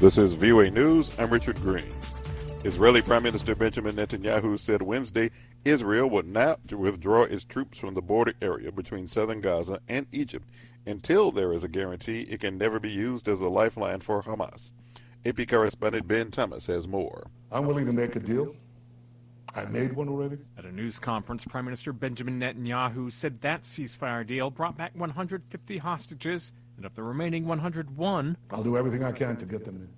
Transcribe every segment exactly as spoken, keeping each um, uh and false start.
This is V O A News. I'm Richard Green. Israeli Prime Minister Benjamin Netanyahu said Wednesday Israel would not withdraw its troops from the border area between southern Gaza and Egypt until there is a guarantee it can never be used as a lifeline for Hamas. A P correspondent Ben Thomas has more. I'm willing to make a deal. I made one already. At a news conference, Prime Minister Benjamin Netanyahu said that ceasefire deal brought back one hundred fifty hostages, and of the remaining one hundred one... I'll do everything I can to get them in.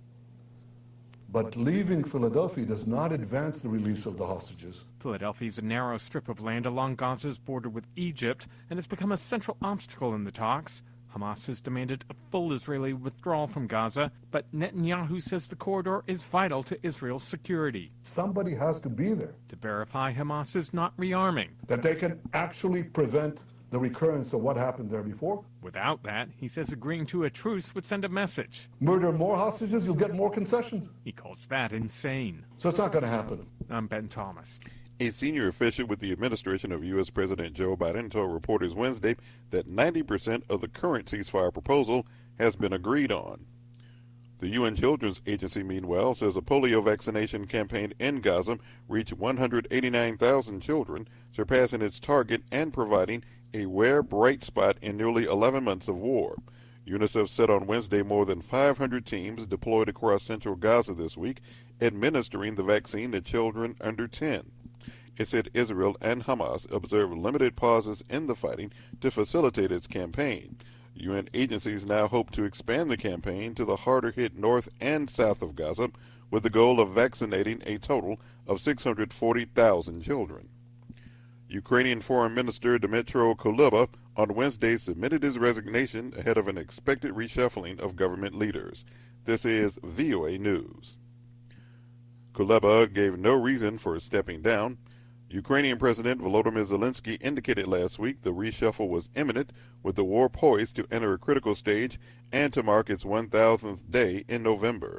But leaving Philadelphia does not advance the release of the hostages. Philadelphia is a narrow strip of land along Gaza's border with Egypt and has become a central obstacle in the talks. Hamas has demanded a full Israeli withdrawal from Gaza, but Netanyahu says the corridor is vital to Israel's security. Somebody has to be there to verify Hamas is not rearming, that they can actually prevent the recurrence of what happened there before. Without that, he says agreeing to a truce would send a message. Murder more hostages, you'll get more concessions. He calls that insane. So it's not going to happen. I'm Ben Thomas. A senior official with the administration of U S. President Joe Biden told reporters Wednesday that ninety percent of the current ceasefire proposal has been agreed on. The U N Children's Agency, meanwhile, says a polio vaccination campaign in Gaza reached one hundred eighty-nine thousand children, surpassing its target and providing a rare bright spot in nearly eleven months of war. UNICEF said on Wednesday more than five hundred teams deployed across central Gaza this week, administering the vaccine to children under ten. It said Israel and Hamas observed limited pauses in the fighting to facilitate its campaign. U N agencies now hope to expand the campaign to the harder-hit north and south of Gaza, with the goal of vaccinating a total of six hundred forty thousand children. Ukrainian Foreign Minister Dmytro Kuleba on Wednesday submitted his resignation ahead of an expected reshuffling of government leaders. This is V O A News. Kuleba gave no reason for stepping down. Ukrainian President Volodymyr Zelensky indicated last week the reshuffle was imminent, with the war poised to enter a critical stage and to mark its one thousandth day in November.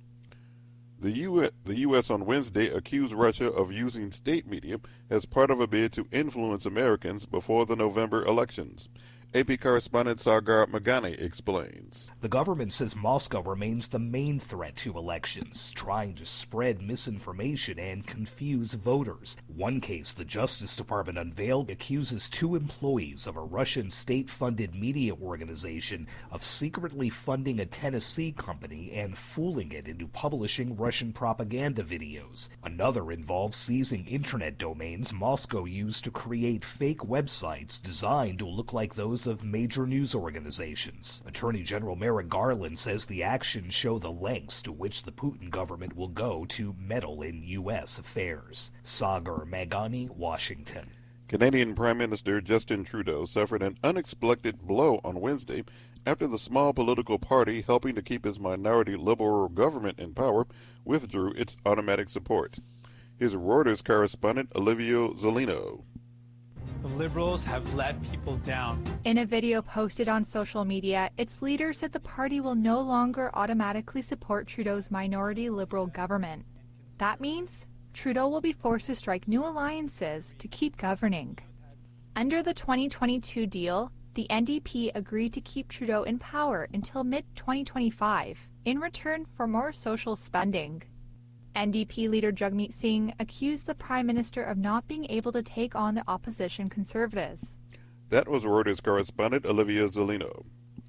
The U S, the U S on Wednesday accused Russia of using state media as part of a bid to influence Americans before the November elections. A P correspondent Sagar Magani explains. The government says Moscow remains the main threat to elections, trying to spread misinformation and confuse voters. One case the Justice Department unveiled accuses two employees of a Russian state-funded media organization of secretly funding a Tennessee company and fooling it into publishing Russian propaganda videos. Another involves seizing internet domains Moscow used to create fake websites designed to look like those of major news organizations. Attorney General Merrick Garland says the actions show the lengths to which the Putin government will go to meddle in U S affairs. Sagar Magani, Washington. Canadian Prime Minister Justin Trudeau suffered an unexpected blow on Wednesday after the small political party helping to keep his minority Liberal government in power withdrew its automatic support. His Reuters correspondent Olivia Zolino. The Liberals have let people down. In a video posted on social media, its leader said the party will no longer automatically support Trudeau's minority Liberal government. That means Trudeau will be forced to strike new alliances to keep governing. Under the twenty twenty-two deal, the N D P agreed to keep Trudeau in power until mid twenty twenty-five in return for more social spending. N D P leader Jagmeet Singh accused the Prime Minister of not being able to take on the opposition Conservatives. That was Reuters correspondent Olivia Zolino.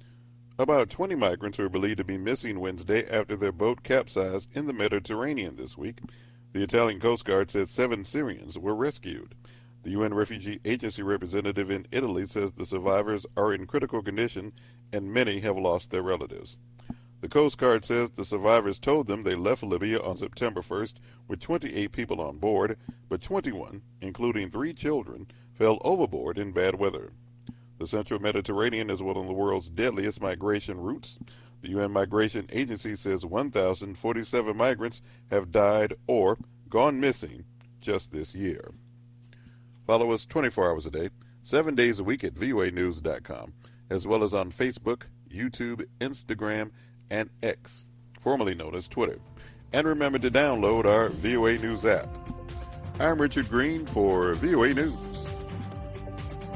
About twenty migrants were believed to be missing Wednesday after their boat capsized in the Mediterranean this week. The Italian Coast Guard said seven Syrians were rescued. The U N Refugee Agency representative in Italy says the survivors are in critical condition and many have lost their relatives. The Coast Guard says the survivors told them they left Libya on September first with twenty-eight people on board, but twenty-one, including three children, fell overboard in bad weather. The Central Mediterranean is one of the world's deadliest migration routes. The U N Migration Agency says one thousand forty-seven migrants have died or gone missing just this year. Follow us twenty-four hours a day, seven days a week at V O A news dot com, as well as on Facebook, YouTube, Instagram, and X, formerly known as Twitter. And remember to download our V O A News app. I'm Richard Green for V O A News.